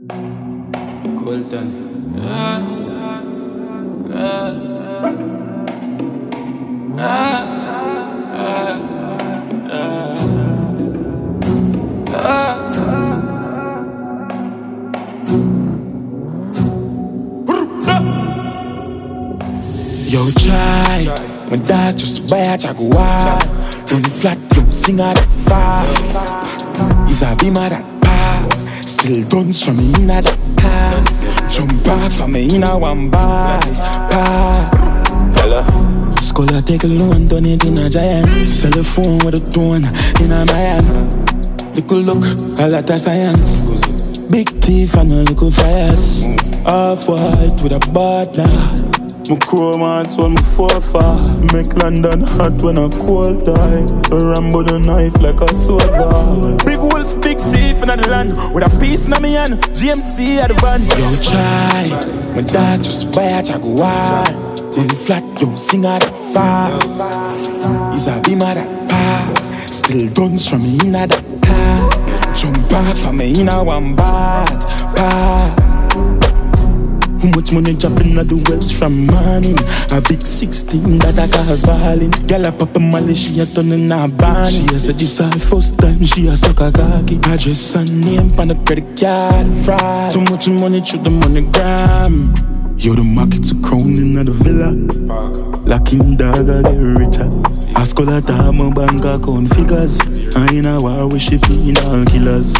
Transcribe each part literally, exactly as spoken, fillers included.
Colton. Ah, ah, ah, ah, ah, ah. Yo, try. My dad just buy a Jaguar. Run flat, yo, sing out that fast. He's a beamer that pass. Still guns from me in a that car. Jump off from me in a one bar. Hello. Scholar take a loan, turn it in a giant. Sell a phone with a tone in a Miami. Little look, a lot of science. Big teeth and a little fires. Off white with a partner. My chrome hearts on my forefaw. Make London hot when a cold time. Rambo the knife like a soldier. Big wolf, big teeth in the land. With a piece in my hand, G M C at the van. Yo, try. My dad just buy a Jaguar. Run flat, yo, sing out that fast. He's a beamer that pass. Still guns from me in a that car. Jump off from me in a one bat. Pass. How much money dropping at the wells from morning? A big sixteen that I cause balling. Girl a pop a molly, she a turning her band. She a said this her first time, she a suck a cocky. Address and name on the credit card fraud. Too much money through the MoneyGram. Yo, the market's a crowning at the villa. Locking dog, I get richer. Ask all that time, my bank account figures. I in a war, we shipping all killers.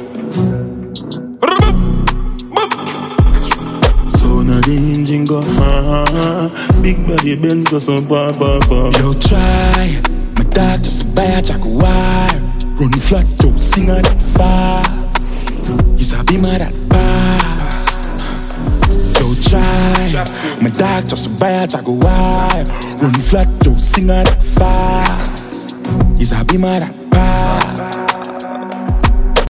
Now the engine go ha ha. Big body Benz go so pa pa pa. Yo, try. My dad just buy a Jaguar. Run flat, yo, sing on that fast. He's a beamer that pass. Yo, try. My dad just buy a Jaguar. Run flat, yo, sing on that fast. He's a beamer that pass.